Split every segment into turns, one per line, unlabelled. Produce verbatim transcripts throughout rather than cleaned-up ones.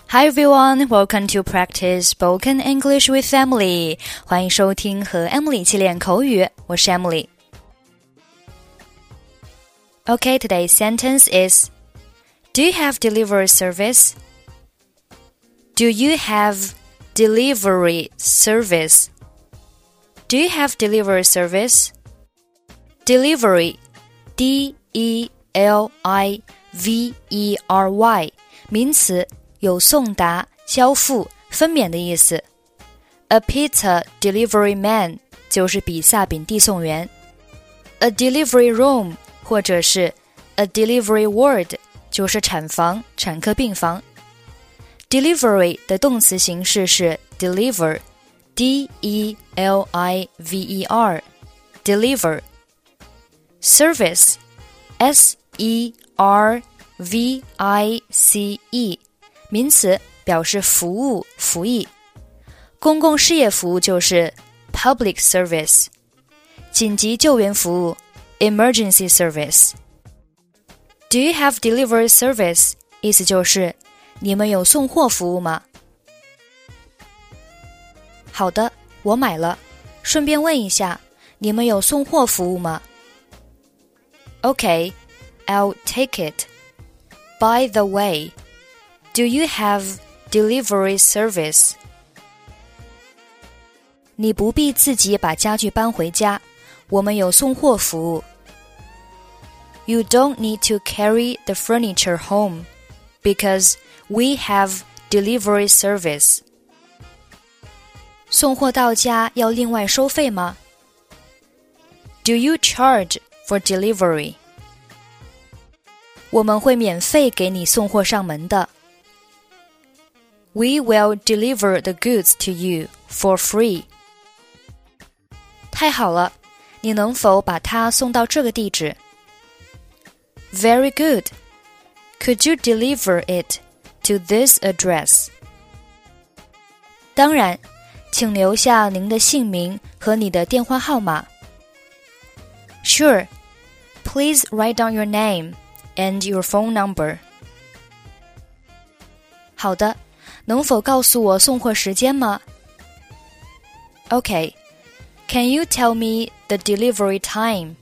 Hi everyone, welcome to practice spoken English with Emily. 欢迎收听和 Emily 一起练口语，我是 Emily. Okay, today's sentence is Do you have delivery service? Do you have delivery service? Do you have delivery service? Delivery, D E L I V E R Y, 名词，有送达、交付、分娩的意思。A pizza delivery man 就是比萨饼递送员。A delivery room 或者是 a delivery ward 就是产房、产科病房。Delivery 的动词形式是 deliver, D E L I V E R, deliver. Service, S E R V I C E, 名词，表示服务、服役。公共事业服务就是 public service. 紧急救援服务 emergency service. Do you have delivery service? 意思就是你们有送货服务吗？好的，我买了。顺便问一下，你们有送货服务吗？ Okay, I'll take it. By the way, do you have delivery service? 你不必自己把家具搬回家，我们有送货服务。You don't need to carry the furniture home, because we have delivery service. 送货到家要另外收费吗？ Do you charge for delivery? 我们会免费给你送货上门的。We will deliver the goods to you for free. 太好了，你能否把它送到这个地址？ Very good. Could you deliver it to this address? 当然，请留下您的姓名和你的电话号码。Sure. Please write down your name and your phone number. 好的，能否告诉我送货时间吗？ Okay. Can you tell me the delivery time?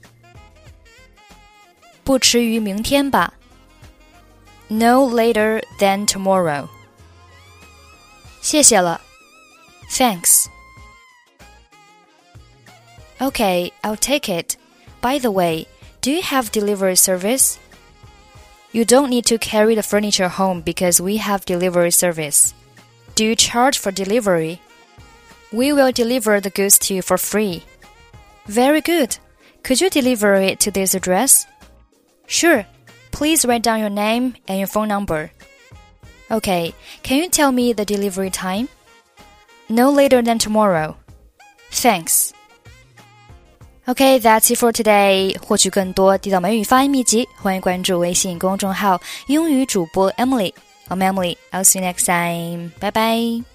不迟于明天吧。No later than tomorrow. 谢谢了。Thanks. Okay, I'll take it. By the way, do you have delivery service? You don't need to carry the furniture home because we have delivery service. Do you charge for delivery? We will deliver the goods to you for free. Very good. Could you deliver it to this address? Sure. Please write down your name and your phone number. Okay, can you tell me the delivery time? No later than tomorrow. Thanks. Okay, that's it for today. 获取更多地道美语发音秘籍，欢迎关注微信公众号英语主播 Emily. I'm Emily. I'll see you next time. Bye bye.